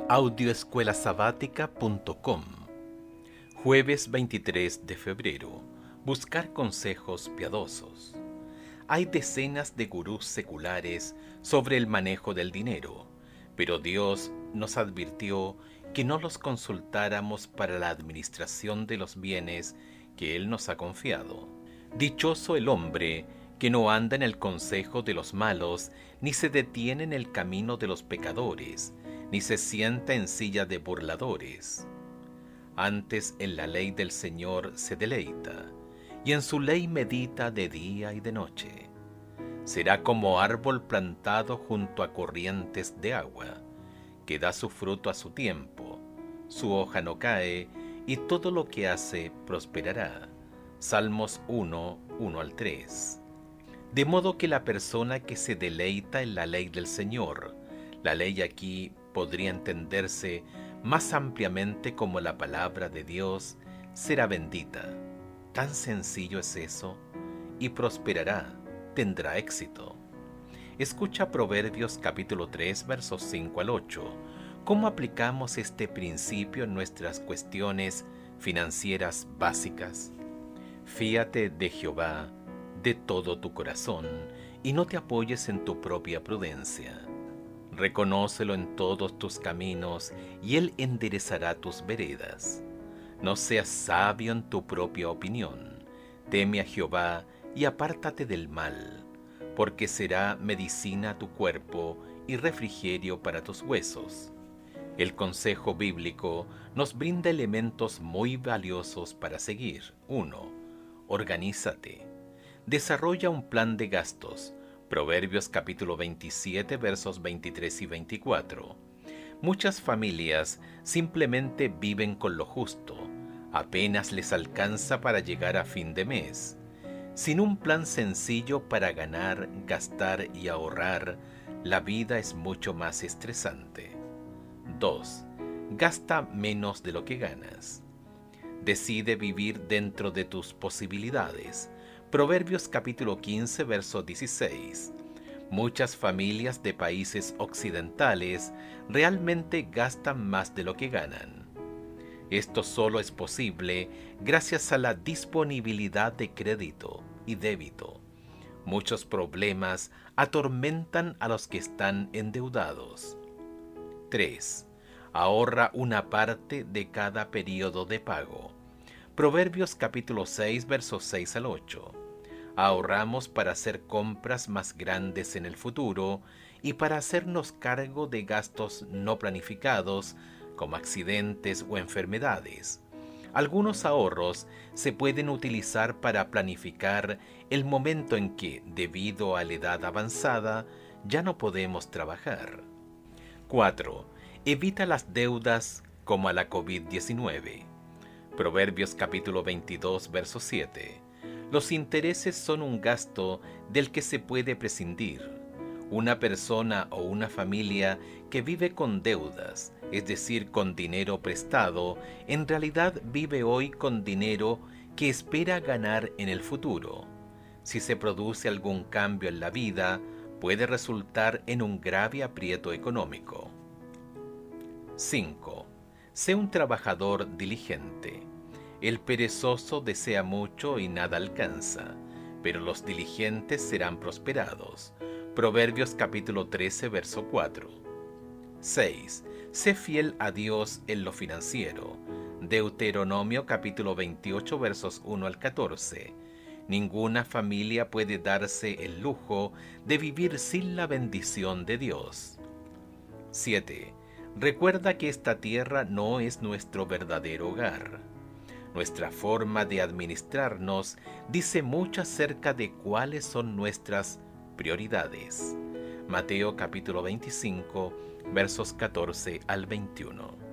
Audioescuelasabática.com. Jueves 23 de febrero. Buscar consejos piadosos. Hay decenas de gurús seculares sobre el manejo del dinero, pero Dios nos advirtió que no los consultáramos para la administración de los bienes que Él nos ha confiado. Dichoso el hombre que no anda en el consejo de los malos, ni se detiene en el camino de los pecadores, ni se sienta en silla de burladores. Antes en la ley del Señor se deleita, y en su ley medita de día y de noche. Será como árbol plantado junto a corrientes de agua, que da su fruto a su tiempo, su hoja no cae, y todo lo que hace prosperará. Salmos 1, 1 al 3. De modo que la persona que se deleita en la ley del Señor, la ley aquí podría entenderse más ampliamente como la palabra de Dios, será bendita. Tan sencillo es eso, y prosperará, tendrá éxito. Escucha Proverbios capítulo 3, versos 5 al 8. ¿Cómo aplicamos este principio en nuestras cuestiones financieras básicas? Fíate de Jehová de todo tu corazón, y no te apoyes en tu propia prudencia. Reconócelo en todos tus caminos, y Él enderezará tus veredas. No seas sabio en tu propia opinión. Teme a Jehová y apártate del mal, porque será medicina a tu cuerpo y refrigerio para tus huesos. El consejo bíblico nos brinda elementos muy valiosos para seguir. 1. Organízate. Desarrolla un plan de gastos. Proverbios capítulo 27, versos 23 y 24. Muchas familias simplemente viven con lo justo. Apenas les alcanza para llegar a fin de mes. Sin un plan sencillo para ganar, gastar y ahorrar, la vida es mucho más estresante. 2. Gasta menos de lo que ganas. Decide vivir dentro de tus posibilidades. Proverbios capítulo 15, verso 16. Muchas familias de países occidentales realmente gastan más de lo que ganan. Esto solo es posible gracias a la disponibilidad de crédito y débito. Muchos problemas atormentan a los que están endeudados. 3. Ahorra una parte de cada periodo de pago. Proverbios capítulo 6, versos 6 al 8. Ahorramos para hacer compras más grandes en el futuro y para hacernos cargo de gastos no planificados como accidentes o enfermedades. Algunos ahorros se pueden utilizar para planificar el momento en que, debido a la edad avanzada, ya no podemos trabajar. 4. Evita las deudas como a la COVID-19. Proverbios capítulo 22, verso 7. Los intereses son un gasto del que se puede prescindir. Una persona o una familia que vive con deudas, es decir, con dinero prestado, en realidad vive hoy con dinero que espera ganar en el futuro. Si se produce algún cambio en la vida, puede resultar en un grave aprieto económico. 5. Sé un trabajador diligente. El perezoso desea mucho y nada alcanza, pero los diligentes serán prosperados. Proverbios capítulo 13, verso 4. 6. Sé fiel a Dios en lo financiero. Deuteronomio capítulo 28, versos 1 al 14. Ninguna familia puede darse el lujo de vivir sin la bendición de Dios. 7. Recuerda que esta tierra no es nuestro verdadero hogar. Nuestra forma de administrarnos dice mucho acerca de cuáles son nuestras prioridades. Mateo capítulo 25, versos 14 al 21.